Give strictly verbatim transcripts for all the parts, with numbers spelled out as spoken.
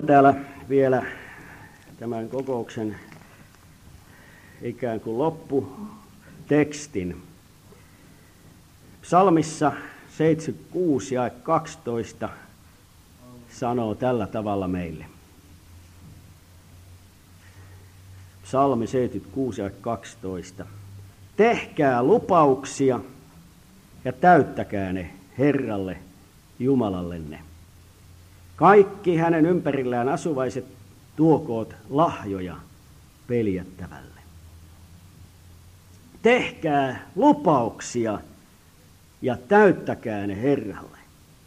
Täällä vielä tämän kokouksen ikään kuin lopputekstin. Psalmissa seitsemänkymmentäkuusi ja kaksitoista sanoo tällä tavalla meille. Psalmi seitsemänkymmentäkuusi ja kaksitoista. Tehkää lupauksia ja täyttäkää ne Herralle Jumalallenne. Kaikki hänen ympärillään asuvaiset tuokoot lahjoja peljättävälle. Tehkää lupauksia ja täyttäkää ne Herralle.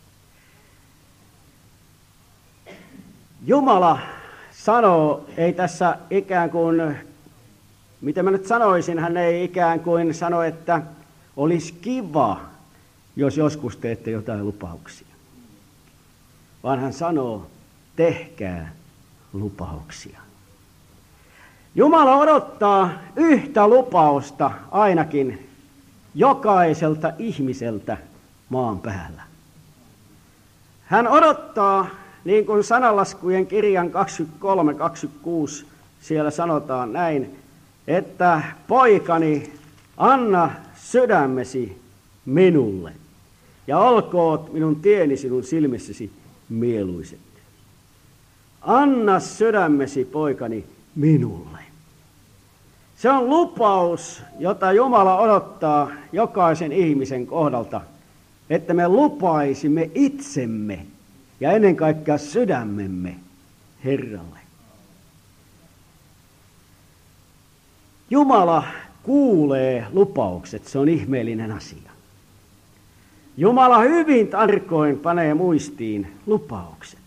Jumala sanoo, ei tässä ikään kuin, mitä mä nyt sanoisin, hän ei ikään kuin sano, että olisi kiva, jos joskus teette jotain lupauksia. Vaan hän sanoo, tehkää lupauksia. Jumala odottaa yhtä lupausta ainakin jokaiselta ihmiseltä maan päällä. Hän odottaa, niin kuin sananlaskujen kirjan kaksikymmentäkolme kaksikymmentäkuusi siellä sanotaan näin, että poikani, anna sydämesi minulle ja olkoot minun tieni sinun silmissäsi mieluiset. Anna sydämesi, poikani, minulle. Se on lupaus, jota Jumala odottaa jokaisen ihmisen kohdalta, että me lupaisimme itsemme ja ennen kaikkea sydämemme Herralle. Jumala kuulee lupaukset, se on ihmeellinen asia. Jumala hyvin tarkoin panee muistiin lupaukset.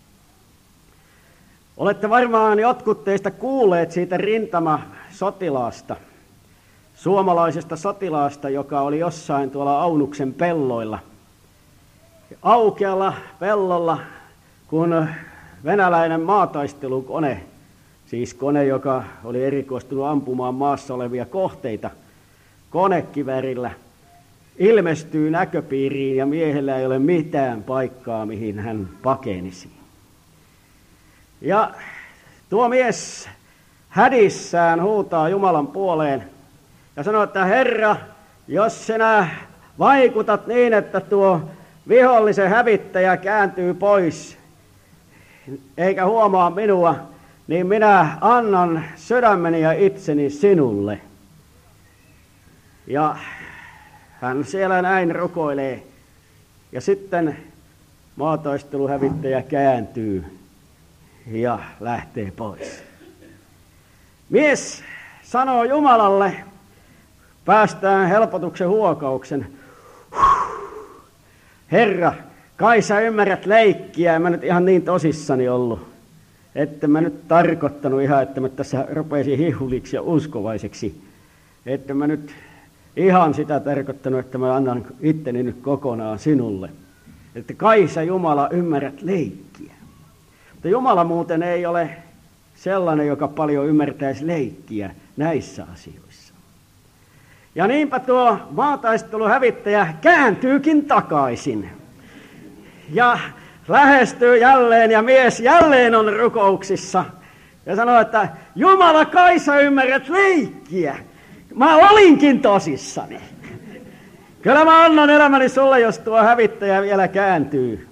Olette varmaan jotkut teistä kuulleet siitä rintamasotilaasta, suomalaisesta sotilaasta, joka oli jossain tuolla Aunuksen pelloilla. Aukealla pellolla, kun venäläinen maataistelukone, siis kone, joka oli erikoistunut ampumaan maassa olevia kohteita konekiväärillä, ilmestyy näköpiiriin ja miehellä ei ole mitään paikkaa, mihin hän pakenisi. Ja tuo mies hädissään huutaa Jumalan puoleen ja sanoo, että Herra, jos sinä vaikutat niin, että tuo vihollisen hävittäjä kääntyy pois eikä huomaa minua, niin minä annan sydämeni ja itseni sinulle. Ja hän siellä näin rukoilee ja sitten maataisteluhävittäjä kääntyy ja lähtee pois. Mies sanoo Jumalalle, päästään helpotuksen huokauksen. Herra, kai sä ymmärrät leikkiä, en mä nyt ihan niin tosissani ollut. Että mä nyt tarkoittanut ihan, että mä tässä rupeaisin hihuliksi ja uskovaiseksi. Että mä nyt ihan sitä tarkoittanut, että mä annan itteni nyt kokonaan sinulle. Että kai sä Jumala ymmärrät leikkiä. Mutta Jumala muuten ei ole sellainen, joka paljon ymmärtäisi leikkiä näissä asioissa. Ja niinpä tuo maataisteluhävittäjä kääntyykin takaisin. Ja lähestyy jälleen ja mies jälleen on rukouksissa. Ja sanoo, että Jumala, kai sä ymmärrät leikkiä. Mä olinkin tosissani. Kyllä mä annan elämäni sulle, jos tuo hävittäjä vielä kääntyy.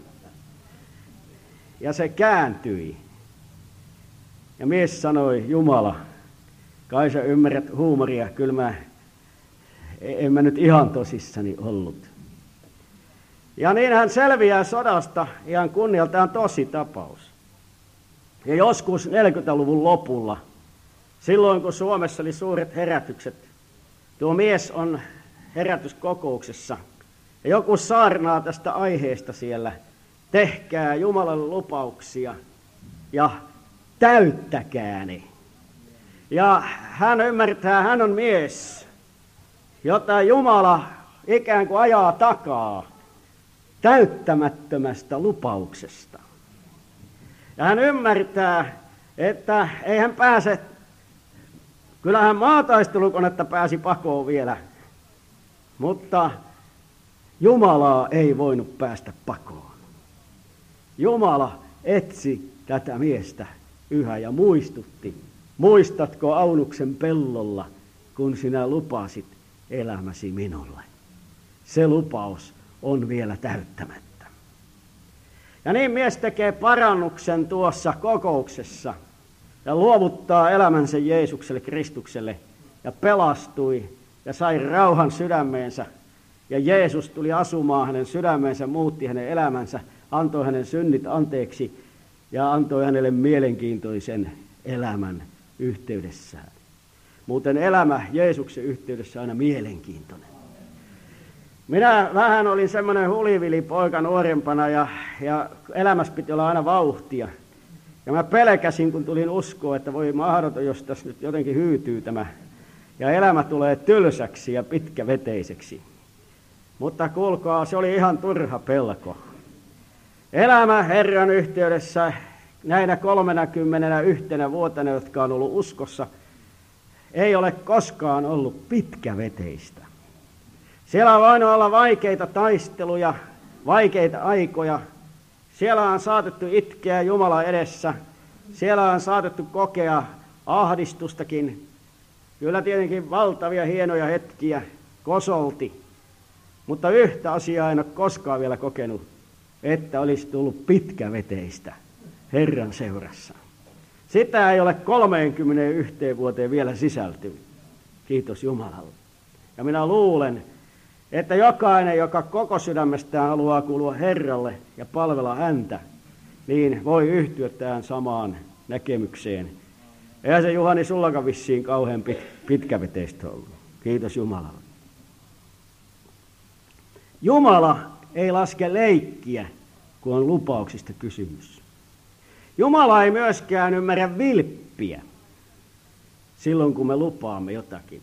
Ja se kääntyi. Ja mies sanoi, Jumala, kai sä ymmärrät huumoria, kyllä mä, en mä nyt ihan tosissani ollut. Ja niin hän selviää sodasta ihan kunnialtaan tosi tapaus. Ja joskus neljäkymmentäluvun lopulla, silloin kun Suomessa oli suuret herätykset, tuo mies on herätyskokouksessa. Ja joku saarnaa tästä aiheesta siellä. Tehkää Jumalalle lupauksia ja täyttäkää ne. Ja hän ymmärtää, hän on mies, jota Jumala ikään kuin ajaa takaa täyttämättömästä lupauksesta. Ja hän ymmärtää, että ei hän pääse, kyllähän maataistelukonetta pääsi pakoon vielä, mutta Jumalaa ei voinut päästä pakoon. Jumala etsi tätä miestä yhä ja muistutti. Muistatko Aunuksen pellolla, kun sinä lupasit elämäsi minulle? Se lupaus on vielä täyttämättä. Ja niin mies tekee parannuksen tuossa kokouksessa ja luovuttaa elämänsä Jeesukselle Kristukselle ja pelastui ja sai rauhan sydämeensä. Ja Jeesus tuli asumaan hänen sydämeensä, muutti hänen elämänsä, antoi hänen synnit anteeksi ja antoi hänelle mielenkiintoisen elämän yhteydessään. Muuten elämä Jeesuksen yhteydessä on aina mielenkiintoinen. Minä vähän olin semmoinen hulivili poika nuorempana ja, ja elämässä piti olla aina vauhtia. Ja mä pelkäsin, kun tulin uskoa, että voi mahdoton, jos tässä nyt jotenkin hyytyy tämä. Ja elämä tulee tylsäksi ja pitkäveteiseksi. Mutta kuulkaa, se oli ihan turha pelko. Elämä Herran yhteydessä näinä kolmenakymmenenä yhtenä vuotena, jotka on ollut uskossa, ei ole koskaan ollut pitkäveteistä. Siellä on voinut olla vaikeita taisteluja, vaikeita aikoja. Siellä on saatettu itkeä Jumalan edessä. Siellä on saatettu kokea ahdistustakin. Kyllä tietenkin valtavia hienoja hetkiä kosolti. Mutta yhtä asiaa en ole koskaan vielä kokenut, että olisi tullut pitkäveteistä Herran seurassa. Sitä ei ole kolmeenkymmeneenyhteen vuoteen vielä sisältynyt. Kiitos Jumalalle. Ja minä luulen, että jokainen, joka koko sydämestään haluaa kuulua Herralle ja palvella häntä, niin voi yhtyä tähän samaan näkemykseen. Eihän se Juhani sullakaan vissiin kauhean pit, pitkäveteistä ollut. Kiitos Jumalalle. Jumala ei laske leikkiä, kun on lupauksista kysymys. Jumala ei myöskään ymmärrä vilppiä silloin, kun me lupaamme jotakin.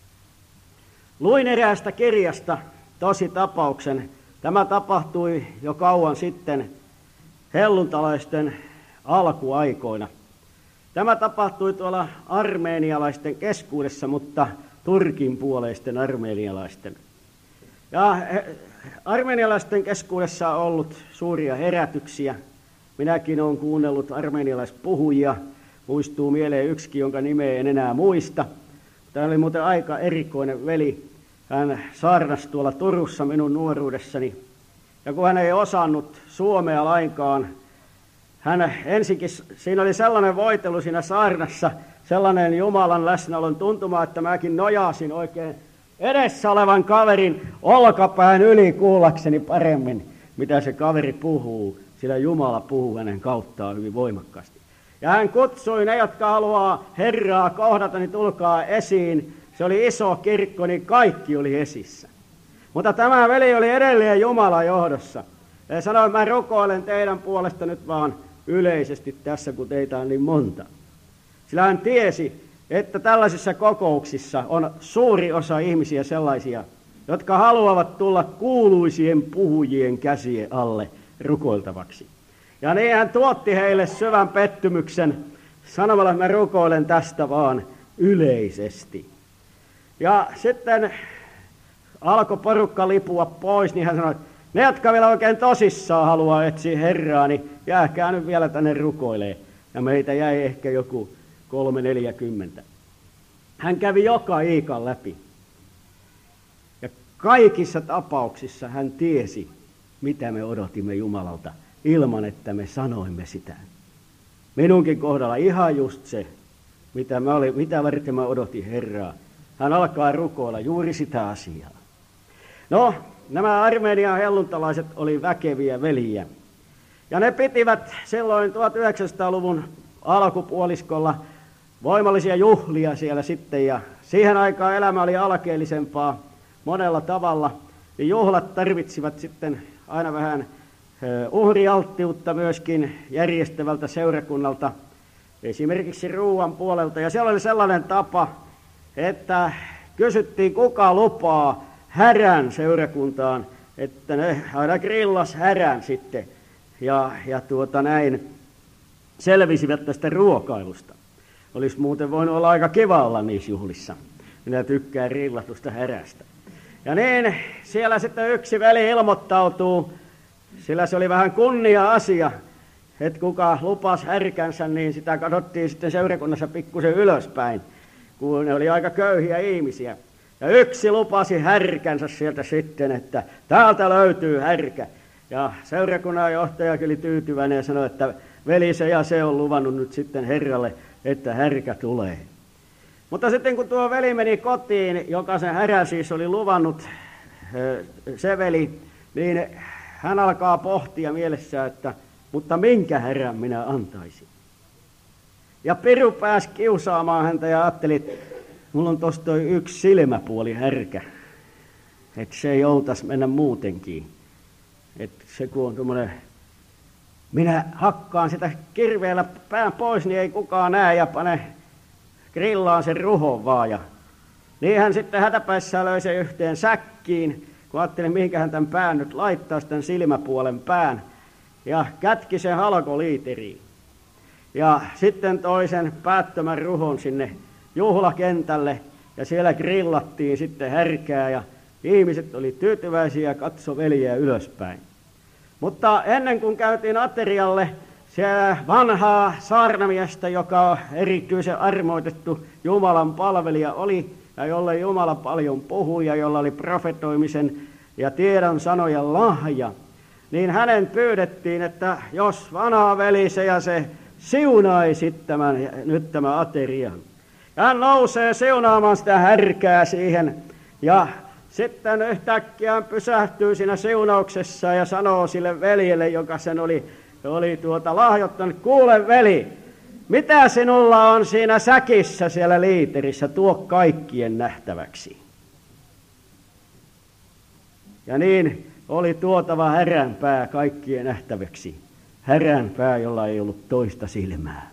Luin eräästä kirjasta tosi tapauksen. Tämä tapahtui jo kauan sitten helluntalaisten alkuaikoina. Tämä tapahtui tuolla armeenialaisten keskuudessa, mutta turkin puoleisten armeenialaisten. Ja armeenialaisten keskuudessa on ollut suuria herätyksiä. Minäkin olen kuunnellut armeenialaispuhujia. Muistuu mieleen yksikin, jonka nimeä en enää muista. Tämä oli muuten aika erikoinen veli. Hän saarnasi tuolla Turussa minun nuoruudessani. Ja kun hän ei osannut suomea lainkaan, hän ensinkin, siinä oli sellainen voitelu siinä saarnassa, sellainen Jumalan läsnäolon tuntuma, että mäkin nojasin oikein edessä olevan kaverin olkapään yli kuullakseni paremmin, mitä se kaveri puhuu, sillä Jumala puhuu hänen kauttaan hyvin voimakkaasti. Ja hän kutsui ne, jotka haluaa Herraa kohdata, niin tulkaa esiin. Se oli iso kirkko, niin kaikki oli esissä. Mutta tämä veli oli edelleen Jumalan johdossa. Ja sanoi, että mä rukoilen teidän puolesta nyt vaan yleisesti tässä, kun teitä on niin monta. Sillä hän tiesi, että tällaisissa kokouksissa on suuri osa ihmisiä sellaisia, jotka haluavat tulla kuuluisien puhujien käsien alle rukoiltavaksi. Ja niin hän tuotti heille syvän pettymyksen sanomalla, että mä rukoilen tästä vaan yleisesti. Ja sitten alkoi porukka lipua pois, niin hän sanoi, että ne, jotka vielä oikein tosissaan haluaa etsiä Herraa, niin jääkää nyt vielä tänne rukoilee. Ja meitä jäi ehkä joku kolme neljäkymmentä. Hän kävi joka iikan läpi. Ja kaikissa tapauksissa hän tiesi, mitä me odotimme Jumalalta, ilman että me sanoimme sitä. Minunkin kohdalla ihan just se, mitä, mä olin, mitä varten mä odotin Herraa. Hän alkaa rukoilla juuri sitä asiaa. No, nämä Armenian helluntalaiset oli väkeviä veljiä. Ja ne pitivät silloin tuhatyhdeksänsataaluvun alkupuoliskolla voimallisia juhlia siellä sitten. Ja siihen aikaan elämä oli alkeellisempaa monella tavalla. Ja juhlat tarvitsivat sitten aina vähän uhrialttiutta myöskin järjestävältä seurakunnalta, esimerkiksi ruuan puolelta. Ja siellä oli sellainen tapa, että kysyttiin, kuka lupaa härän seurakuntaan, että ne aina grillas härän sitten ja, ja tuota näin selvisivät tästä ruokailusta. Olisi muuten voinut olla aika kiva olla niissä juhlissa. Minä tykkään grillatusta härästä. Ja niin siellä sitten yksi veli ilmoittautuu, sillä se oli vähän kunnia-asia. että kuka lupasi härkänsä, niin sitä katsottiin sitten seurakunnassa pikkusen ylöspäin, kun ne oli aika köyhiä ihmisiä. Ja yksi lupasi härkänsä sieltä sitten, että täältä löytyy härkä. Ja seurakunnan johtaja oli tyytyväinen ja sanoi, että veli se ja se on luvannut nyt sitten Herralle, että härkä tulee. Mutta sitten kun tuo veli meni kotiin, joka sen härän siis oli luvannut, se veli, niin hän alkaa pohtia mielessään, että mutta minkä härän minä antaisin. Ja piru pääsi kiusaamaan häntä ja ajatteli, että mulla on tuossa toi yksi silmäpuoli härkä, että se ei joutaisi mennä muutenkin. Että se kun on tuommoinen, minä hakkaan sitä kirveellä pään pois, niin ei kukaan näe ja pane grillaan sen ruhon vaan. Ja niin hän sitten hätäpäissään löi sen yhteen säkkiin, kun ajattelin, mihinkä hän tämän pään nyt laittaa, tämän silmäpuolen pään, ja kätki sen halkoliiteriin. Ja sitten toisen päättömän ruhon sinne juhlakentälle, ja siellä grillattiin sitten härkää, ja ihmiset oli tyytyväisiä ja katso veljeä ylöspäin. Mutta ennen kuin käytiin aterialle, siellä vanhaa saarnamiestä, joka on erityisen armoitettu Jumalan palvelija oli, ja jolle Jumala paljon puhui, ja jolla oli profetoimisen ja tiedon sanojen lahja, niin hänen pyydettiin, että jos vanha veli se ja se siunaisi tämän, nyt tämän aterian. Ja hän nousee siunaamaan sitä härkää siihen, ja sitten yhtäkkiä hän pysähtyy siinä siunauksessa ja sanoo sille veljelle, joka sen oli, oli tuota lahjoittanut, kuule veli, mitä sinulla on siinä säkissä siellä liiterissä, tuo kaikkien nähtäväksi. Ja niin oli tuotava häränpää kaikkien nähtäväksi, häränpää, jolla ei ollut toista silmää.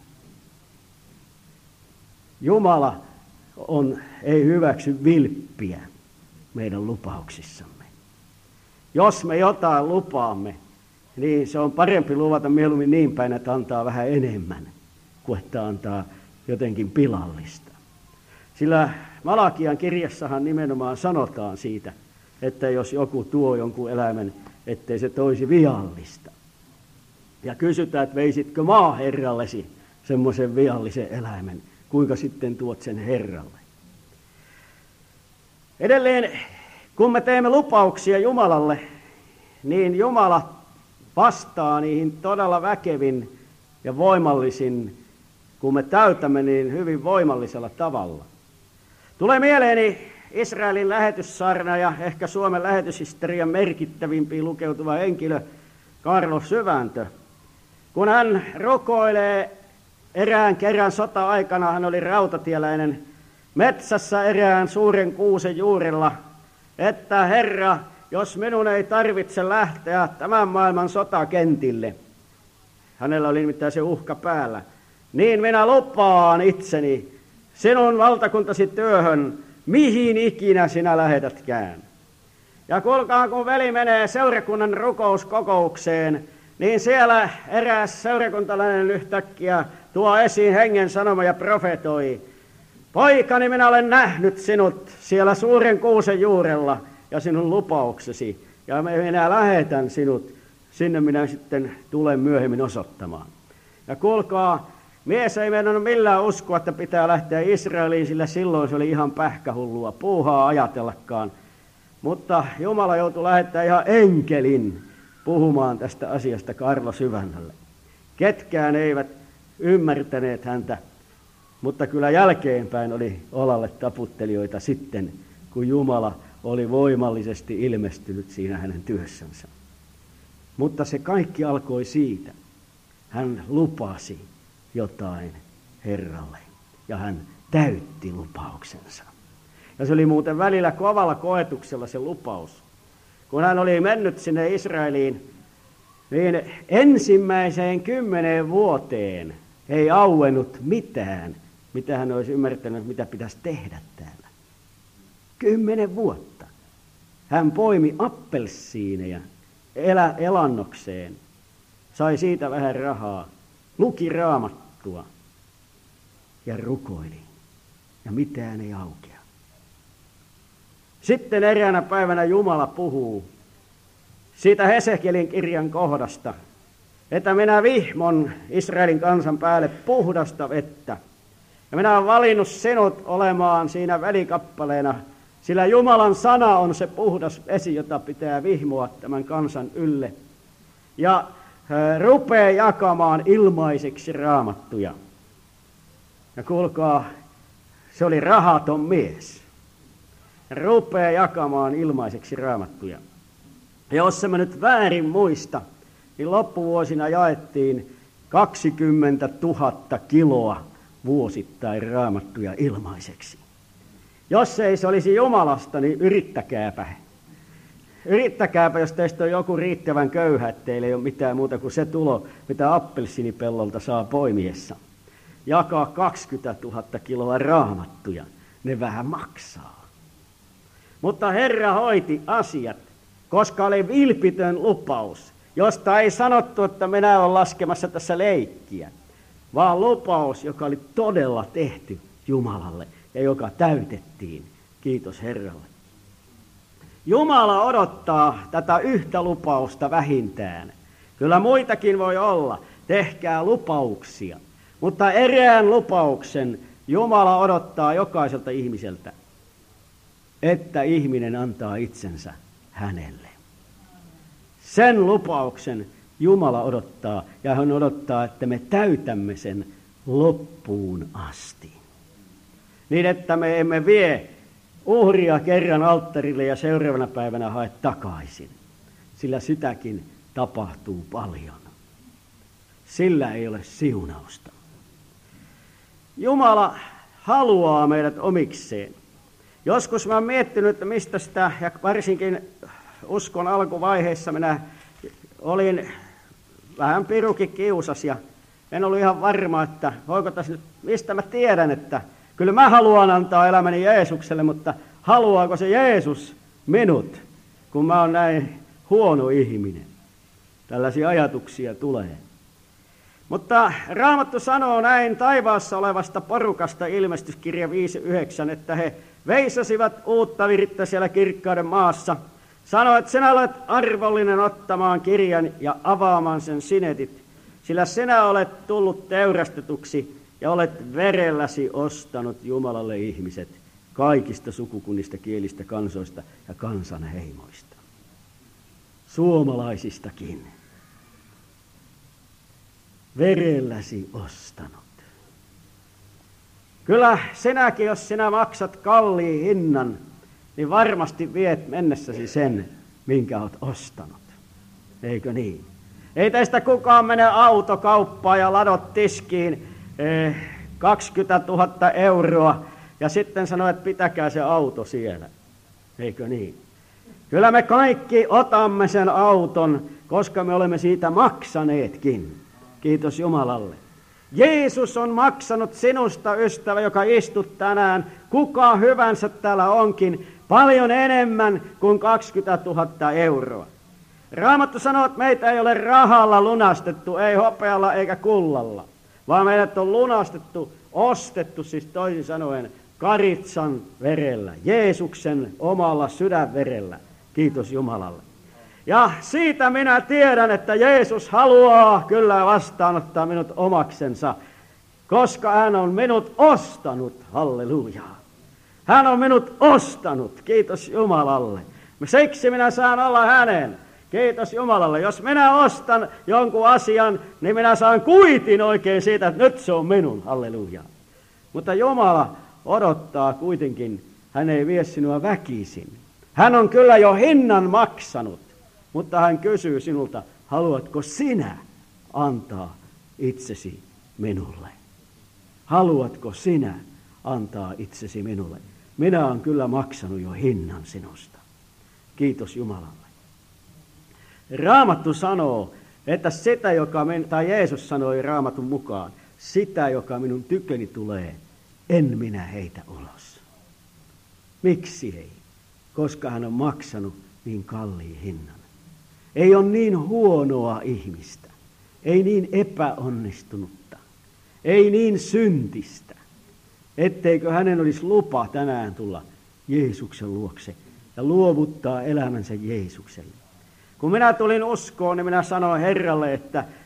Jumala on, ei hyväksy vilppiä meidän lupauksissamme. Jos me jotain lupaamme, niin se on parempi luvata mieluummin niin päin, että antaa vähän enemmän, kuin että antaa jotenkin pilallista. Sillä Malakian kirjassahan nimenomaan sanotaan siitä, että jos joku tuo jonkun eläimen, ettei se toisi viallista. Ja kysytään, että veisitkö maaherrallesi semmoisen viallisen eläimen, kuinka sitten tuot sen Herralle. Edelleen, kun me teemme lupauksia Jumalalle, niin Jumala vastaa niihin todella väkevin ja voimallisin, kun me täytämme niin hyvin voimallisella tavalla. Tulee mieleeni Israelin lähetyssarna ja ehkä Suomen lähetyshistorian merkittävimpiin lukeutuva henkilö Karlo Syväntö. Kun hän rukoilee erään kerran sota-aikana, hän oli rautatieläinen, metsässä erään suuren kuusen juurella, että Herra, jos minun ei tarvitse lähteä tämän maailman sotakentille, hänellä oli nimittäin se uhka päällä, niin minä lupaan itseni sinun valtakuntasi työhön, mihin ikinä sinä lähetätkään. Ja kuulkaa, kun veli menee seurakunnan rukouskokoukseen, niin siellä eräs seurakuntalainen yhtäkkiä tuo esiin hengen sanoma ja profetoi. Poikani, minä olen nähnyt sinut siellä suuren kuusen juurella ja sinun lupauksesi, ja minä lähetän sinut, sinne minä sitten tulen myöhemmin osoittamaan. Ja kuulkaa, mies ei meinannut millään uskoa, että pitää lähteä Israeliin, sillä silloin se oli ihan pähkähullua puuhaa ajatellakaan. Mutta Jumala joutui lähettämään ihan enkelin puhumaan tästä asiasta Karlo Syvännälle. Ketkään eivät ymmärtäneet häntä, mutta kyllä jälkeenpäin oli olalle taputtelijoita sitten, kun Jumala oli voimallisesti ilmestynyt siinä hänen työssänsä. Mutta se kaikki alkoi siitä. Hän lupasi jotain Herralle ja hän täytti lupauksensa. Ja se oli muuten välillä kovalla koetuksella se lupaus. Kun hän oli mennyt sinne Israeliin, niin ensimmäiseen kymmeneen vuoteen ei auennut mitään, mitä hän olisi ymmärtänyt, mitä pitäisi tehdä täällä. Kymmenen vuotta. Hän poimi appelsiineja elä, elannokseen, sai siitä vähän rahaa, luki raamattua ja rukoili. Ja mitään ei aukea. Sitten eräänä päivänä Jumala puhuu siitä Hesekielin kirjan kohdasta, että minä vihmon Israelin kansan päälle puhdasta vettä. Ja minä olen valinnut sinut olemaan siinä välikappaleena, sillä Jumalan sana on se puhdas vesi, jota pitää vihmoa tämän kansan ylle. Ja äh, rupeaa jakamaan ilmaiseksi raamattuja. Ja kuulkaa, se oli rahaton mies. Rupeaa jakamaan ilmaiseksi raamattuja. Ja jos mä nyt väärin muista, niin loppuvuosina jaettiin kaksikymmentätuhatta kiloa vuosittain raamattuja ilmaiseksi. Jos ei se olisi Jumalasta, niin yrittäkääpä. Yrittäkääpä, jos teistä on joku riittävän köyhä, etteillä ei ole mitään muuta kuin se tulo, mitä appelsiinipellolta saa poimiessa. Jakaa kaksikymmentätuhatta kiloa raamattuja. Ne vähän maksaa. Mutta Herra hoiti asiat, koska oli vilpitön lupaus, josta ei sanottu, että minä olen laskemassa tässä leikkiä, vaan lupaus, joka oli todella tehty Jumalalle ja joka täytettiin. Kiitos Herralle. Jumala odottaa tätä yhtä lupausta vähintään. Kyllä muitakin voi olla. Tehkää lupauksia. Mutta erään lupauksen Jumala odottaa jokaiselta ihmiseltä, että ihminen antaa itsensä hänelle. Sen lupauksen Jumala odottaa, ja hän odottaa, että me täytämme sen loppuun asti. Niin, että me emme vie uhria kerran alttarille ja seuraavana päivänä hae takaisin, sillä sitäkin tapahtuu paljon. Sillä ei ole siunausta. Jumala haluaa meidät omikseen. Joskus mä oon miettinyt, että mistä sitä, ja varsinkin uskon alkuvaiheessa minä olin vähän pirukin kiusas, ja en ollut ihan varma, että voiko tässä nyt, mistä mä tiedän, että kyllä mä haluan antaa elämäni Jeesukselle, mutta haluaako se Jeesus minut, kun mä oon näin huono ihminen? Tällaisia ajatuksia tulee. Mutta Raamattu sanoo näin taivaassa olevasta porukasta, ilmestyskirja viisi yhdeksän, että he veisasivat uutta virittä siellä kirkkauden maassa. Sanoi, että sinä olet arvollinen ottamaan kirjan ja avaamaan sen sinetit, sillä sinä olet tullut teurastetuksi ja olet verelläsi ostanut Jumalalle ihmiset kaikista sukukunnista, kielistä, kansoista ja kansanheimoista. Suomalaisistakin. Verelläsi ostanut. Kyllä sinäkin, jos sinä maksat kalliin hinnan, niin varmasti viet mennessäsi sen, minkä olet ostanut. Eikö niin? Ei teistä kukaan mene autokauppaan ja ladot tiskiin eh, kaksikymmentätuhatta euroa ja sitten sanoo, että pitäkää se auto siellä. Eikö niin? Kyllä me kaikki otamme sen auton, koska me olemme siitä maksaneetkin. Kiitos Jumalalle. Jeesus on maksanut sinusta, ystävä, joka istut tänään, kuka hyvänsä täällä onkin, paljon enemmän kuin kaksikymmentätuhatta euroa. Raamattu sanoo, että meitä ei ole rahalla lunastettu, ei hopealla eikä kullalla, vaan meidät on lunastettu, ostettu, siis toisin sanoen, Karitsan verellä, Jeesuksen omalla sydänverellä. Kiitos Jumalalle. Ja siitä minä tiedän, että Jeesus haluaa kyllä vastaanottaa minut omaksensa, koska hän on minut ostanut, halleluja. Hän on minut ostanut, kiitos Jumalalle. Siksi minä saan olla hänen, kiitos Jumalalle. Jos minä ostan jonkun asian, niin minä saan kuitin oikein siitä, että nyt se on minun, halleluja. Mutta Jumala odottaa kuitenkin, hän ei vie sinua väkisin. Hän on kyllä jo hinnan maksanut. Mutta hän kysyy sinulta, haluatko sinä antaa itsesi minulle? Haluatko sinä antaa itsesi minulle? Minä olen kyllä maksanut jo hinnan sinusta. Kiitos Jumalalle. Raamattu sanoo, että sitä, joka, min, tai Jeesus sanoi Raamatun mukaan, sitä, joka minun tyköni tulee, en minä heitä ulos. Miksi ei? Koska hän on maksanut niin kalliin hinnan. Ei ole niin huonoa ihmistä, ei niin epäonnistunutta, ei niin syntistä, etteikö hänen olisi lupa tänään tulla Jeesuksen luokse ja luovuttaa elämänsä Jeesukselle. Kun minä tulin uskoon, niin minä sanoin Herralle, että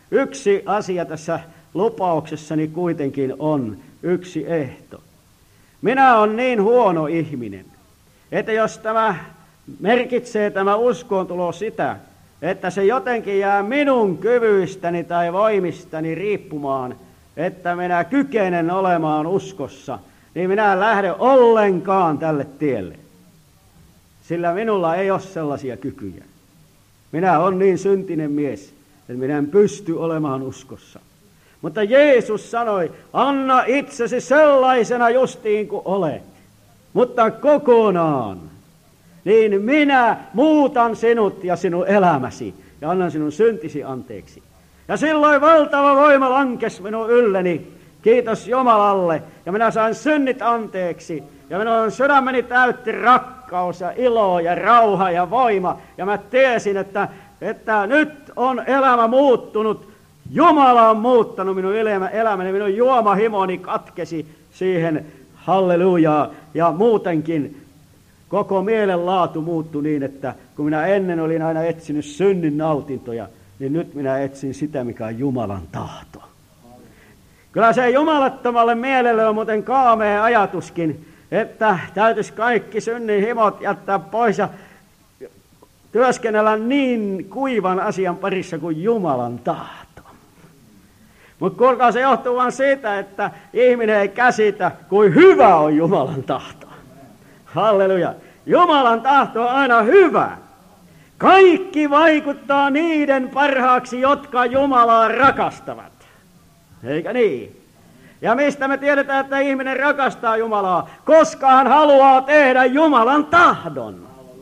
yksi asia tässä lupauksessani kuitenkin on yksi ehto. Minä olen niin huono ihminen, että jos tämä merkitsee tämä uskoontulo sitä, että se jotenkin jää minun kyvyistäni tai voimistani riippumaan, että minä kykenen olemaan uskossa, niin minä en lähde ollenkaan tälle tielle. Sillä minulla ei ole sellaisia kykyjä. Minä olen niin syntinen mies, että minä en pysty olemaan uskossa. Mutta Jeesus sanoi, anna itsesi sellaisena justiin kuin olet, mutta kokonaan. Niin minä muutan sinut ja sinun elämäsi ja annan sinun syntisi anteeksi. Ja silloin valtava voima lankesi minun ylleni, kiitos Jumalalle, ja minä sain synnit anteeksi. Ja minun sydämeni täytti rakkaus ja ilo ja rauha ja voima. Ja mä tiesin, että, että nyt on elämä muuttunut. Jumala on muuttanut minun elämäni, minun juomahimoni katkesi siihen, hallelujaa. Ja muutenkin koko mielenlaatu muuttui niin, että kun minä ennen olin aina etsinyt synnin nautintoja, niin nyt minä etsin sitä, mikä on Jumalan tahto. Kyllä se jumalattomalle mielelle on muuten kaamea ajatuskin, että täytyisi kaikki synnin himot jättää pois ja työskennellä niin kuivan asian parissa kuin Jumalan tahto. Mutta kuulkaa, se johtuu vain siitä, että ihminen ei käsitä, kuin hyvä on Jumalan tahto. Halleluja. Jumalan tahto on aina hyvä. Kaikki vaikuttaa niiden parhaaksi, jotka Jumalaa rakastavat. Eikä niin? Ja mistä me tiedetään, että ihminen rakastaa Jumalaa? Koska hän haluaa tehdä Jumalan tahdon.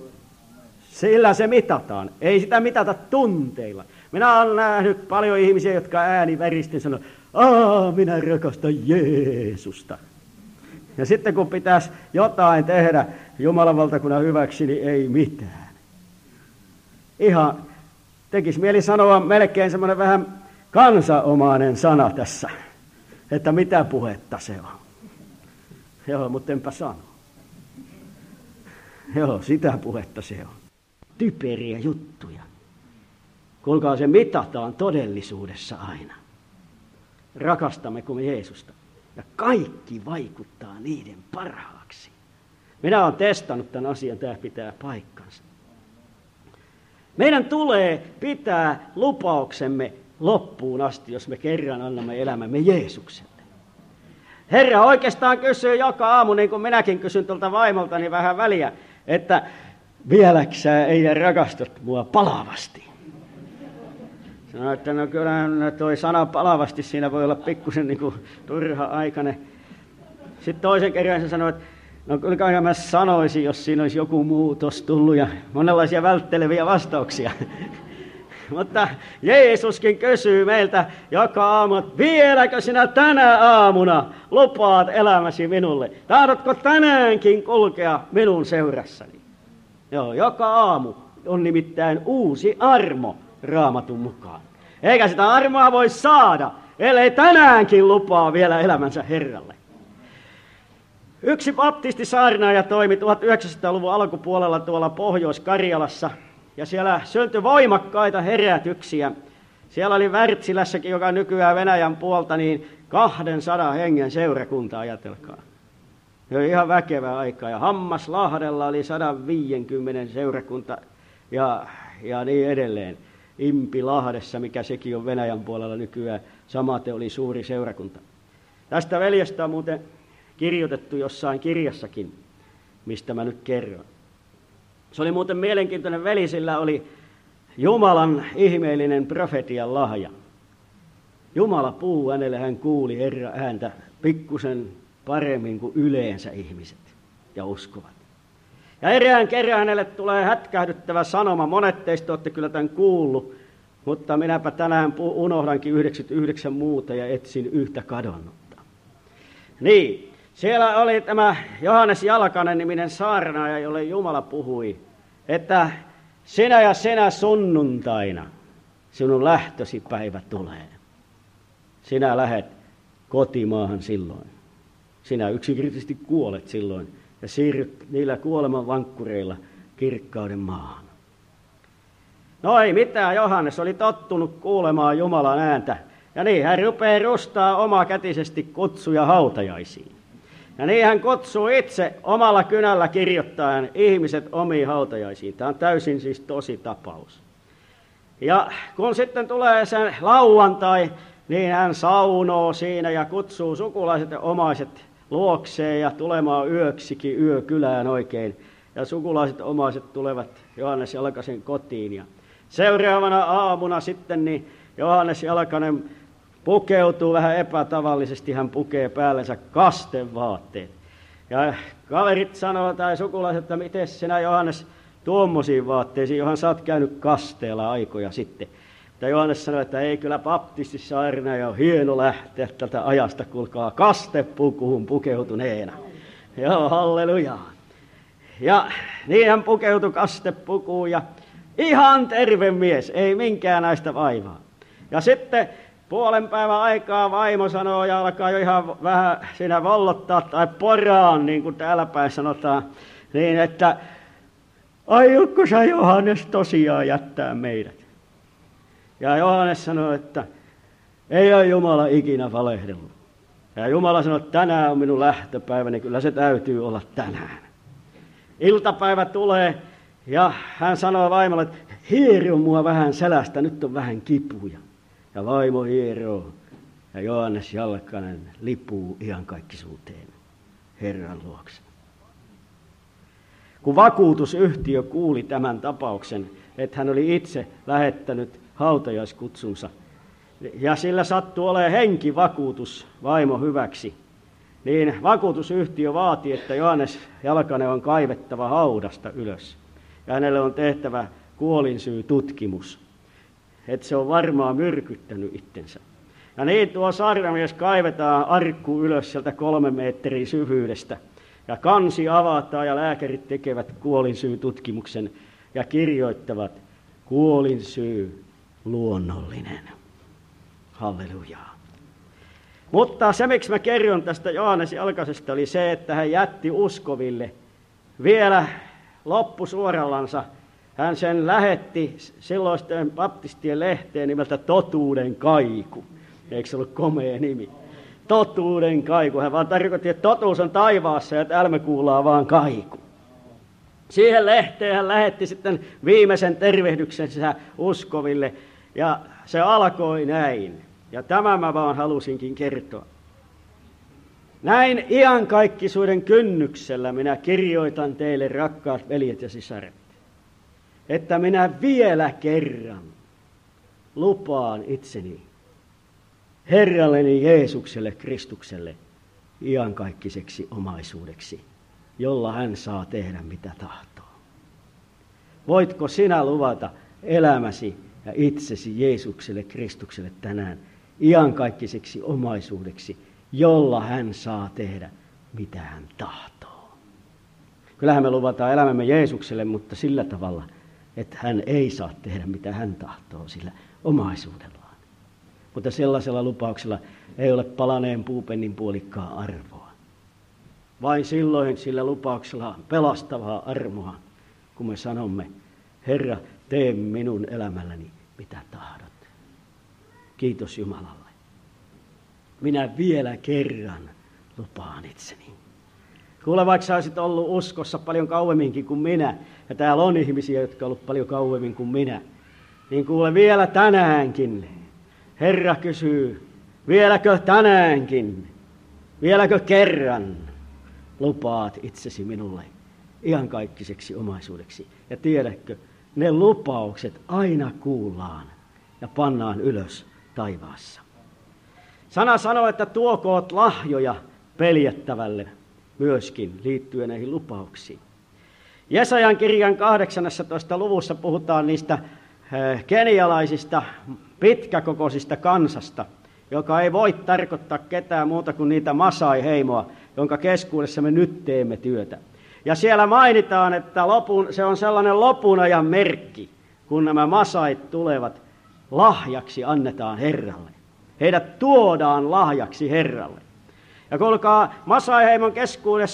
Sillä se mitataan. Ei sitä mitata tunteilla. Minä olen nähnyt paljon ihmisiä, jotka ääni väristen sanoo, aa, minä rakastan Jeesusta. Ja sitten kun pitäisi jotain tehdä Jumalan valtakunnan hyväksi, niin ei mitään. Ihan tekisi mieli sanoa melkein semmoinen vähän kansanomainen sana tässä, että mitä puhetta se on. Joo, mutta enpä sano. Joo, sitä puhetta se on. Typeriä juttuja. Kuulkaa, se mitataan todellisuudessa aina. Rakastammeko me Jeesusta? Ja kaikki vaikuttaa niiden parhaaksi. Minä olen testannut tämän asian, tämä pitää paikkansa. Meidän tulee pitää lupauksemme loppuun asti, jos me kerran annamme elämämme Jeesukselle. Herra oikeastaan kysyy joka aamu, niin kuin minäkin kysyn tuolta vaimoltani vähän väliä, että vieläksä ei rakastat mua palavasti. Sanoin, että no kyllä toi sana palavasti siinä voi olla pikkusen niin kuin turha aikainen. Sitten toisen kerran se sanoi, että no kyllä mä sanoisin, jos siinä olisi joku muutos tullut ja monenlaisia vältteleviä vastauksia. Mutta Jeesuskin kysyy meiltä joka aamu, että vieläkö sinä tänä aamuna lupaat elämäsi minulle? Tahdotko tänäänkin kulkea minun seurassani? Joo, joka aamu on nimittäin uusi armo Raamatun mukaan. Eikä sitä armoa voi saada, ellei tänäänkin lupaa vielä elämänsä Herralle. Yksi baptistisaarnaaja toimi tuhatyhdeksänsataaluvun alkupuolella tuolla Pohjois-Karjalassa, ja siellä syntyi voimakkaita herätyksiä. Siellä oli Wärtsilässäkin, joka nykyään Venäjän puolta, niin kahdensadan hengen seurakunta, ajatelkaa. Se oli ihan väkevää aikaa. Ja Hammaslahdella oli sata viisikymmentä seurakunta ja, ja niin edelleen. Impilahdessa, mikä sekin on Venäjän puolella nykyään, samaten oli suuri seurakunta. Tästä veljestä on muuten kirjoitettu jossain kirjassakin, mistä mä nyt kerron. Se oli muuten mielenkiintoinen veli, sillä oli Jumalan ihmeellinen profetian lahja. Jumala puhuu hänelle, hän kuuli Herran ääntä pikkusen paremmin kuin yleensä ihmiset ja uskovat. Ja erään kerran hänelle tulee hätkähdyttävä sanoma. Monet teistä olette kyllä tämän kuullut, mutta minäpä tänään unohdankin yhdeksänkymmentäyhdeksän muuta ja etsin yhtä kadonnutta. Niin, siellä oli tämä Johannes Jalkanen niminen saarnaaja, jolle Jumala puhui, että sinä ja sinä sunnuntaina sinun lähtösi päivä tulee. Sinä lähet kotimaahan silloin. Sinä yksinkertaisesti kuolet silloin ja siirryt niillä kuoleman vankkureilla kirkkauden maahan. No ei mitään, Johannes oli tottunut kuulemaan Jumalan ääntä. Ja niin hän rupeaa rustaa omakätisesti kutsuja hautajaisiin. Ja niin hän kutsuu itse omalla kynällä kirjoittaen ihmiset omiin hautajaisiin. Tämä on täysin siis tosi tapaus. Ja kun sitten tulee se lauantai, niin hän saunoo siinä ja kutsuu sukulaiset ja omaiset luokseen ja tulemaan yöksikin yökylään oikein. Ja sukulaiset ja omaiset tulevat Johannes Jalkasen kotiin. Ja seuraavana aamuna sitten niin Johannes Jalkanen pukeutuu vähän epätavallisesti, hän pukee päällensä kastevaatteet. Ja kaverit sanoo tai sukulaiset, että miten sinä Johannes tuommoisiin vaatteisiin, johon sä oot käynyt kasteella aikoja sitten. Ja Johannes sanoi, että ei kyllä baptistissa aina on hieno lähteä tältä ajasta, kuulkaa kastepukuun pukeutuneena. Joo, halleluja. Ja niin hän pukeutui kastepukuun ja ihan terve mies, ei minkään näistä vaivaa. Ja sitten puolen päivän aikaa vaimo sanoo ja alkaa jo ihan vähän siinä vollottaa tai poraan, niin kuin täällä päin sanotaan, niin että aiotko sä Johannes tosiaan jättää meidät? Ja Johannes sanoi, että ei ole Jumala ikinä valehdellut. Ja Jumala sanoi, että tänään on minun lähtöpäiväni, kyllä se täytyy olla tänään. Iltapäivä tulee ja hän sanoo vaimolle, että hiero mua vähän selästä, nyt on vähän kipuja. Ja vaimo hieroo ja Johannes Jalkanen lipuu iankaikkisuuteen Herran luokse. Kun vakuutusyhtiö kuuli tämän tapauksen, että hän oli itse lähettänyt hautajaiskutsunsa, ja sillä sattui olemaan henkivakuutus vaimo hyväksi, niin vakuutusyhtiö vaati, että Johannes Jalkanen on kaivettava haudasta ylös. Ja hänelle on tehtävä kuolinsyytutkimus, että se on varmaan myrkyttänyt itsensä. Ja niin tuo saarnamies kaivetaan arkku ylös sieltä kolmen metrin syvyydestä. Ja kansi avataan ja lääkärit tekevät kuolinsyytutkimuksen ja kirjoittavat kuolinsyy luonnollinen. Hallelujaa. Mutta se, miksi mä kerron tästä Johannes Jalkasesta, oli se, että hän jätti uskoville vielä loppusuorallansa. Hän sen lähetti silloisten baptistien lehteen nimeltä Totuuden kaiku. Eikö se ollut komea nimi? Totuuden kaiku. Hän vaan tarkoitti, että totuus on taivaassa ja täällä me kuullaan vaan kaiku. Siihen lehteen hän lähetti sitten viimeisen tervehdyksensä uskoville ja se alkoi näin. Ja tämä mä vaan halusinkin kertoa. Näin iankaikkisuuden kynnyksellä minä kirjoitan teille, rakkaat veljet ja sisaret, että minä vielä kerran lupaan itseni Herralleni Jeesukselle Kristukselle iankaikkiseksi omaisuudeksi, jolla hän saa tehdä mitä tahtoo. Voitko sinä luvata elämäsi ja itsesi Jeesukselle Kristukselle tänään iankaikkiseksi omaisuudeksi, jolla hän saa tehdä mitä hän tahtoo? Kyllähän me luvataan elämämme Jeesukselle, mutta sillä tavalla, että hän ei saa tehdä mitä hän tahtoo sillä omaisuudellaan. Mutta sellaisella lupauksella ei ole palaneen puupennin puolikkaa arvoa. Vain silloin sillä lupauksella on pelastavaa armoa, kun me sanomme, Herra, tee minun elämälläni mitä tahdot. Kiitos Jumalalle. Minä vielä kerran lupaan itseni. Kuule, vaikka sä olisit ollut uskossa paljon kauemminkin kuin minä, ja täällä on ihmisiä, jotka ovat ollut paljon kauemmin kuin minä, niin kuule vielä tänäänkin. Herra kysyy, vieläkö tänäänkin, vieläkö kerran lupaat itsesi minulle iankaikkiseksi omaisuudeksi. Ja tiedätkö, ne lupaukset aina kuullaan ja pannaan ylös taivaassa. Sana sanoo, että tuokoot lahjoja peljättävälle myöskin liittyen näihin lupauksiin. Jesajan kirjan kahdeksannessatoista luvussa puhutaan niistä kenialaisista pitkäkokoisista kansasta, joka ei voi tarkoittaa ketään muuta kuin niitä Masai-heimoa, jonka keskuudessa me nyt teemme työtä. Ja siellä mainitaan, että lopun, se on sellainen lopun ajan merkki, kun nämä Masait tulevat, lahjaksi annetaan Herralle. Heidät tuodaan lahjaksi Herralle. Ja kuulkaa, Masai-heimon keskuudessa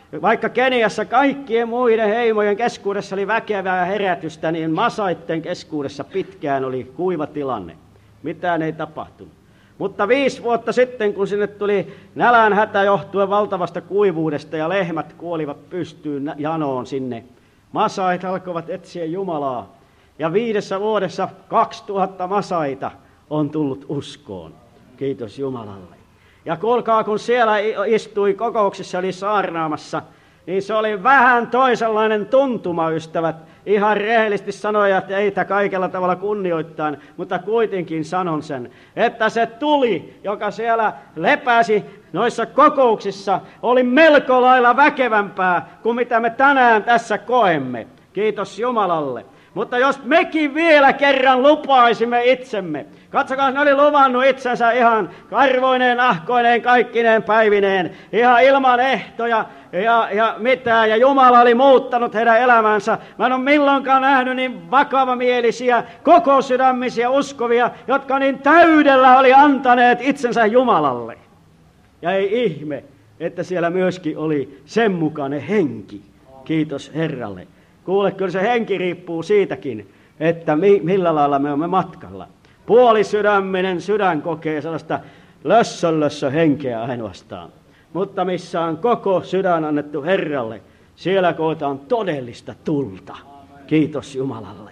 vaikka Keniassa kaikkien muiden heimojen keskuudessa oli väkevää herätystä, niin masaitten keskuudessa pitkään oli kuiva tilanne. Mitään ei tapahtunut. Mutta viisi vuotta sitten, kun sinne tuli nälänhätä johtuen valtavasta kuivuudesta ja lehmät kuolivat pystyyn janoon sinne, masait alkoivat etsiä Jumalaa. Ja viidessä vuodessa kaksituhatta masaita on tullut uskoon. Kiitos Jumalalle. Ja kuulkaa, kun siellä istui kokouksissa, oli saarnaamassa, niin se oli vähän toisenlainen tuntuma, ystävät. Ihan rehellisesti sanoja, että eitä kaikella tavalla kunnioittain, mutta kuitenkin sanon sen, että se tuli, joka siellä lepäsi noissa kokouksissa, oli melko lailla väkevämpää kuin mitä me tänään tässä koemme. Kiitos Jumalalle. Mutta jos mekin vielä kerran lupaisimme itsemme, katsokaa, ne oli luvannut itsensä ihan karvoineen, ahkoineen, kaikkineen päivineen, ihan ilman ehtoja ja, ja mitään, ja Jumala oli muuttanut heidän elämänsä. Mä en ole milloinkaan nähnyt niin vakavamielisiä, koko sydämisiä uskovia, jotka niin täydellä oli antaneet itsensä Jumalalle. Ja ei ihme, että siellä myöskin oli sen mukainen henki. Kiitos Herralle. Kuule, kyllä se henki riippuu siitäkin, että mi, millä lailla me olemme matkalla. Puolisydäminen sydän kokee sellaista lössöllössö henkeä ainoastaan. Mutta missä on koko sydän annettu Herralle, siellä kootaan todellista tulta. Kiitos Jumalalle.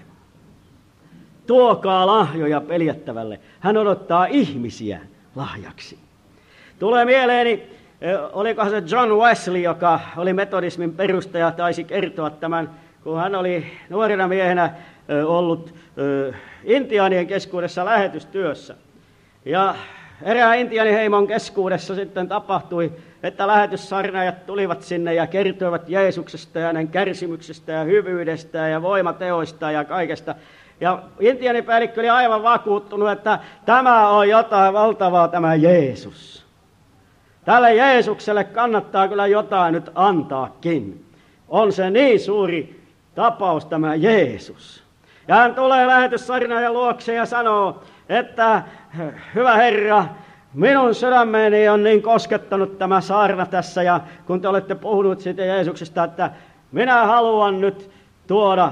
Tuokaa lahjoja peljättävälle. Hän odottaa ihmisiä lahjaksi. Tulee mieleeni, olikohan se John Wesley, joka oli metodismin perustaja, taisi kertoa tämän, kun hän oli nuorena miehenä ollut intiaanien keskuudessa lähetystyössä. Ja erään intiaaniheimon keskuudessa sitten tapahtui, että lähetyssarnaajat tulivat sinne ja kertoivat Jeesuksesta ja hänen kärsimyksestä ja hyvyydestä ja voimateoista ja kaikesta. Ja intiaanipäällikkö oli aivan vakuuttunut, että tämä on jotain valtavaa, tämä Jeesus. Tälle Jeesukselle kannattaa kyllä jotain nyt antaakin. On se niin suuri tapaus tämä Jeesus. Ja hän tulee lähetyssarnaajan luokse ja sanoo, että hyvä Herra, minun sydämeeni on niin koskettanut tämä saarna tässä, ja kun te olette puhunut siitä Jeesuksesta, että minä haluan nyt tuoda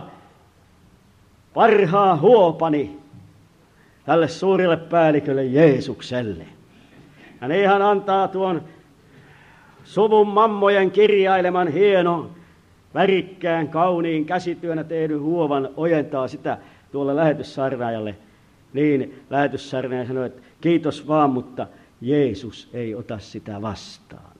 parhaan huopani tälle suurille päällikölle Jeesukselle. Ja niin hän antaa tuon suvun mammojen kirjaileman hienon, värikkään, kauniin, käsityönä tehdyn huovan, ojentaa sitä tuolle lähetyssarnaajalle. Niin lähetyssarnaaja sanoi, että kiitos vaan, mutta Jeesus ei ota sitä vastaan.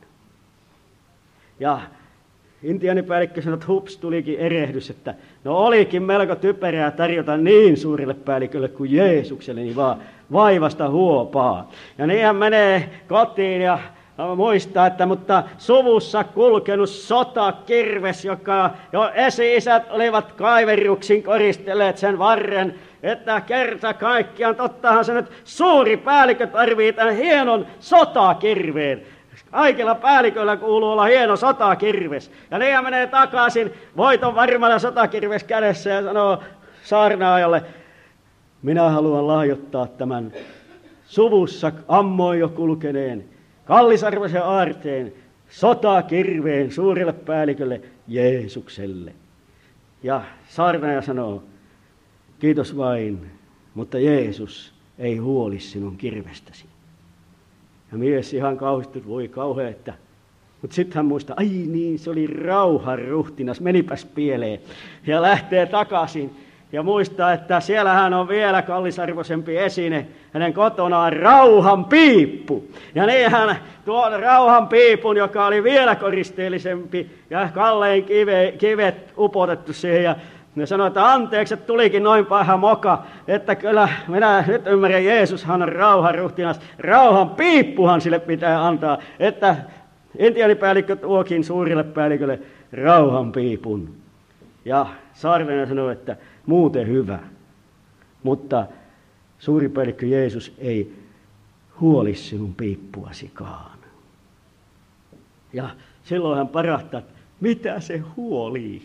Ja intiaanipäällikkö sanoi, että hups, tulikin erehdys, että no olikin melko typerää tarjota niin suurille päällikölle kuin Jeesukselle, niin vaan vaivasta huopaa. Ja niin hän menee kotiin ja muistaa, että mutta suvussa kulkenut sotakirves, joka jo esi-isät olivat kaiverruksin koristelleet sen varren, että kerta kaikkiaan, tottahan se nyt suuri päällikkö tarvii tämän hienon sotakirveen. Kaikilla päälliköillä kuuluu olla hieno sotakirves. Ja niin hän menee takaisin voiton varmalla sotakirves kädessä ja sanoo saarnaajalle, minä haluan lahjoittaa tämän suvussa ammoin jo kulkeneen kallisarvoisen aarteen sotakirveen suurelle päällikölle Jeesukselle. Ja saarnaaja sanoo, kiitos vain, mutta Jeesus ei huoli sinun kirvestäsi. Ja mies ihan kauhistui, voi kauhea, että... Mutta sitten hän muistaa, ai niin, se oli rauhan ruhtinas, menipäs pieleen. Ja lähtee takaisin ja muistaa, että siellähän on vielä kallisarvoisempi esine. Hänen kotonaan rauhan piippu. Ja niin hän tuon rauhan piipun, joka oli vielä koristeellisempi ja kallein kive, kivet upotettu siihen. Ja ne sanoi, että anteeksi, että tulikin noin paha moka, että kyllä minä nyt ymmärrän, Jeesushan on rauhan ruhtinas. Rauhan piippuhan sille pitää antaa, että intiaanipäällikkö tuokin suurille päällikölle rauhan piipun. Ja saarnaaja sanoi, että muuten hyvä, mutta suuri päällikkö Jeesus ei huoli sinun piippuasikaan. Ja silloin hän parahtaa, että mitä se huolii?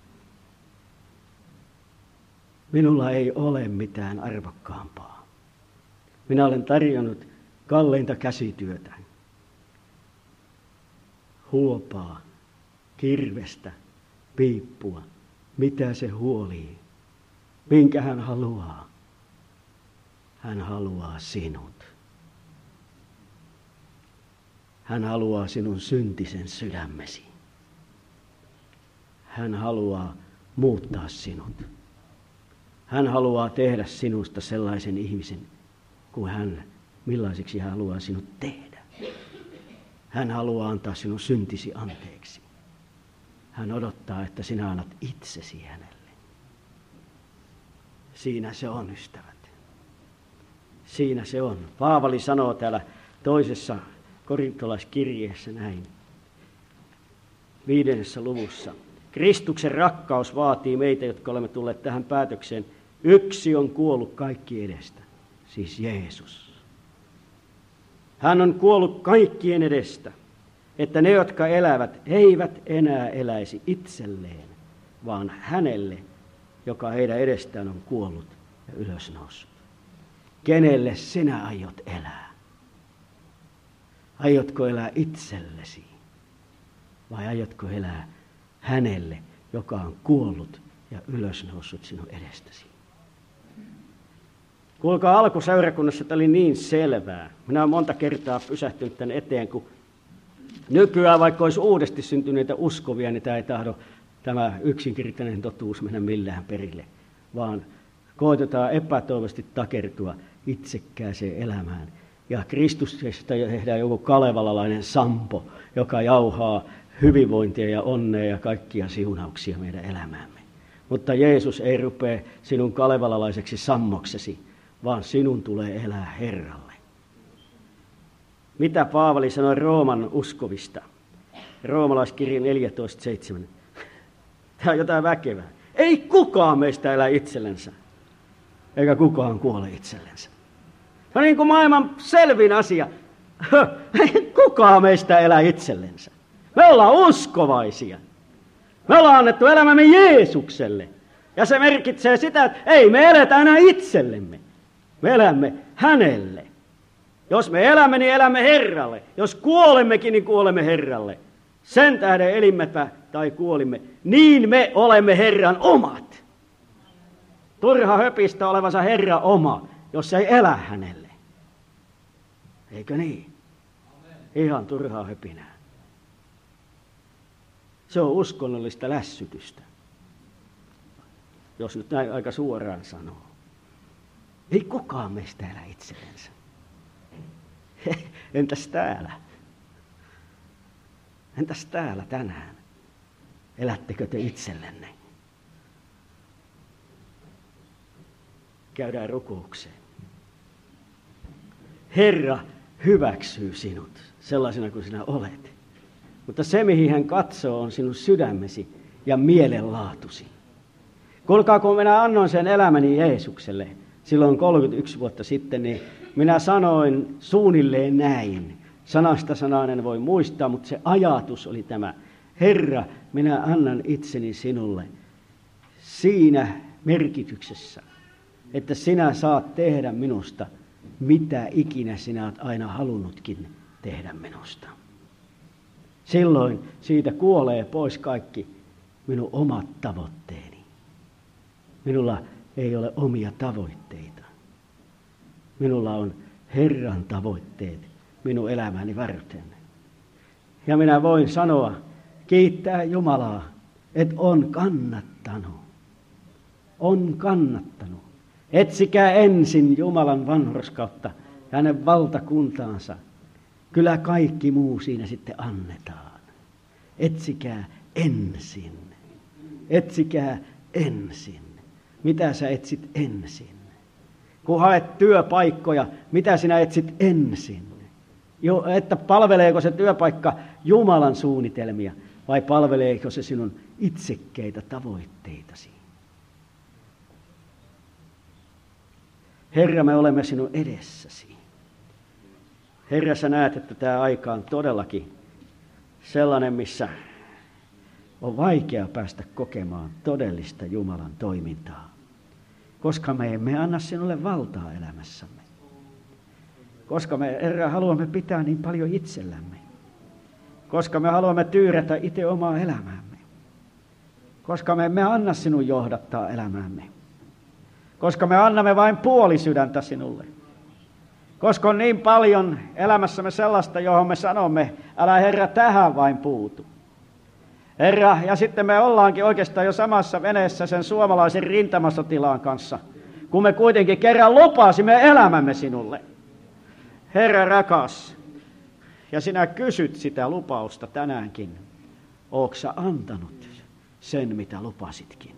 Minulla ei ole mitään arvokkaampaa. Minä olen tarjonnut kalleinta käsityötä. Huopaa kirvestä, piippua, mitä se huolii, minkä hän haluaa. Hän haluaa sinut. Hän haluaa sinun syntisen sydämesi. Hän haluaa muuttaa sinut. Hän haluaa tehdä sinusta sellaisen ihmisen, kuin hän, millaiseksi hän haluaa sinut tehdä. Hän haluaa antaa sinun syntisi anteeksi. Hän odottaa, että sinä annat itsesi hänelle. Siinä se on, ystävät. Siinä se on. Paavali sanoo täällä toisessa korintolaiskirjeessä näin. Viidennessä luvussa. Kristuksen rakkaus vaatii meitä, jotka olemme tulleet tähän päätökseen. Yksi on kuollut kaikki edestä, siis Jeesus. Hän on kuollut kaikkien edestä, että ne, jotka elävät, eivät enää eläisi itselleen, vaan hänelle, joka heidän edestään on kuollut ja ylösnoussut. Kenelle sinä aiot elää? Aiotko elää itsellesi vai aiotko elää hänelle, joka on kuollut ja ylösnoussut sinun edestäsi? Kuulkaa, alkuseurakunnassa tämä oli niin selvää. Minä olen monta kertaa pysähtynyt tänne eteen, kun nykyään vaikka olisi uudesti syntyneitä uskovia, niin tämä ei tahdo tämä yksinkertainen totuus mennä millään perille, vaan koitetaan epätoivoisesti takertua itsekkääseen elämään. Ja Kristuksesta tehdään joku kalevalalainen sampo, joka jauhaa hyvinvointia ja onnea ja kaikkia siunauksia meidän elämäämme. Mutta Jeesus ei rupea sinun kalevalalaiseksi sammoksesi, vaan sinun tulee elää Herralle. Mitä Paavali sanoi Rooman uskovista? Roomalaiskirja neljätoista seitsemän. Tämä on jotain väkevää. Ei kukaan meistä elä itsellensä, eikä kukaan kuole itsellensä. Se on niin kuin maailman selvin asia. Ei kukaan meistä elä itsellensä. Me ollaan uskovaisia. Me ollaan annettu elämämme Jeesukselle. Ja se merkitsee sitä, että ei me eletä enää itsellemme. Me elämme hänelle. Jos me elämme, niin elämme Herralle. Jos kuolemmekin, niin kuolemme Herralle. Sen tähden elimmepä tai kuolimme, niin me olemme Herran omat. Turha höpistä olevansa Herra oma, jos ei elä hänelle. Eikö niin? Ihan turhaa höpinää. Se on uskonnollista lässytystä, jos nyt näin aika suoraan sanoo. Ei kukaan meistä elä itsellensä. Entäs täällä? Entäs täällä tänään? Elättekö te itsellenne? Käydään rukoukseen. Herra hyväksyy sinut sellaisena kuin sinä olet. Mutta se, mihin hän katsoo, on sinun sydämesi ja mielenlaatusi. Kuulkaa, kun minä annoin sen elämäni Jeesukselle silloin kolmekymmentäyksi vuotta sitten, niin minä sanoin suunnilleen näin. Sanasta sanaan en voi muistaa, mutta se ajatus oli tämä. Herra, minä annan itseni sinulle siinä merkityksessä, että sinä saat tehdä minusta mitä ikinä sinä olet aina halunnutkin tehdä minusta. Silloin siitä kuolee pois kaikki minun omat tavoitteeni. Minulla ei ole omia tavoitteita. Minulla on Herran tavoitteet minun elämäni varten. Ja minä voin sanoa, kiittää Jumalaa, että on kannattanut. On kannattanut. Etsikää ensin Jumalan vanhurskautta ja hänen valtakuntaansa. Kyllä kaikki muu siinä sitten annetaan. Etsikää ensin. Etsikää ensin. Mitä sä etsit ensin? Kun haet työpaikkoja, mitä sinä etsit ensin? Jo, että palveleeko se työpaikka Jumalan suunnitelmia vai palveleeko se sinun itsekkeitä tavoitteitasi? Herra, me olemme sinun edessäsi. Herra, sä näet, että tämä aika on todellakin sellainen, missä on vaikea päästä kokemaan todellista Jumalan toimintaa, koska me emme anna sinulle valtaa elämässämme. Koska me, Herra, haluamme pitää niin paljon itsellämme. koska me haluamme tyyrätä itse omaa elämäämme. Koska me emme anna sinun johdattaa elämäämme. Koska me annamme vain puoli sydäntä sinulle. Koska on niin paljon elämässämme sellaista, johon me sanomme, älä Herra tähän vain puutu. Herra, ja sitten me ollaankin oikeastaan jo samassa veneessä sen suomalaisen rintamasotilaan kanssa, kun me kuitenkin kerran lupasimme elämämme sinulle. Herra rakas, ja sinä kysyt sitä lupausta tänäänkin, ootko sä antanut sen, mitä lupasitkin?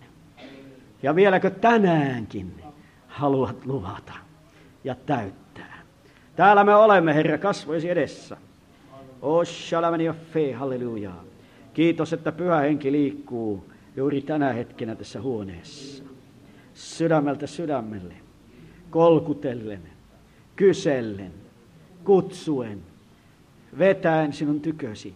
Ja vieläkö tänäänkin haluat luvata ja täyttää? Täällä me olemme, Herra, kasvoisi edessä. O shalom ja fe, hallelujaa. Kiitos, että Pyhä Henki liikkuu juuri tänä hetkenä tässä huoneessa. Sydämeltä sydämelle, kolkutellen, kysellen, kutsuen, vetäen sinun tykösi,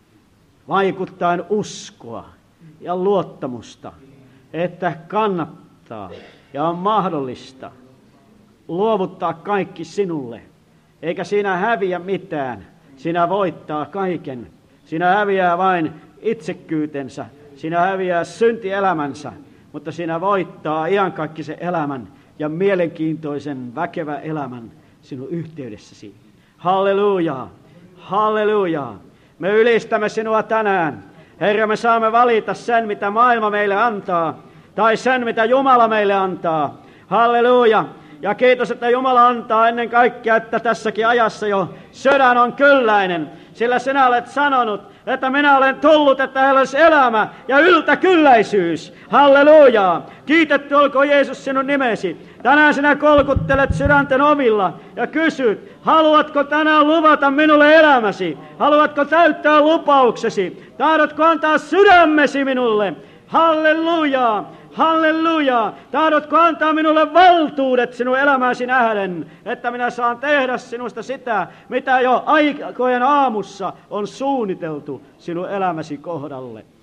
vaikuttaen uskoa ja luottamusta, että kannattaa ja on mahdollista luovuttaa kaikki sinulle, eikä siinä häviä mitään, sinä voittaa kaiken. Sinä häviää vain itsekkyytensä, sinä häviää syntielämänsä, mutta sinä voittaa iankaikkisen elämän ja mielenkiintoisen väkevän elämän sinun yhteydessäsi. Halleluja, halleluja. Me ylistämme sinua tänään. Herra, me saamme valita sen, mitä maailma meille antaa, tai sen, mitä Jumala meille antaa. Halleluja. Ja kiitos, että Jumala antaa ennen kaikkea, että tässäkin ajassa jo sydän on kylläinen. Sillä sinä olet sanonut, että minä olen tullut, että heillä olisi elämä ja yltäkylläisyys. Hallelujaa. Kiitetty olkoon Jeesus sinun nimesi. Tänään sinä kolkuttelet sydänten ovilla ja kysyt, haluatko tänään luvata minulle elämäsi? Haluatko täyttää lupauksesi? Tahdotko antaa sydämesi minulle? Hallelujaa. Halleluja! Tahdotko antaa minulle valtuudet sinun elämäsi nähden, että minä saan tehdä sinusta sitä, mitä jo aikojen aamussa on suunniteltu sinun elämäsi kohdalle?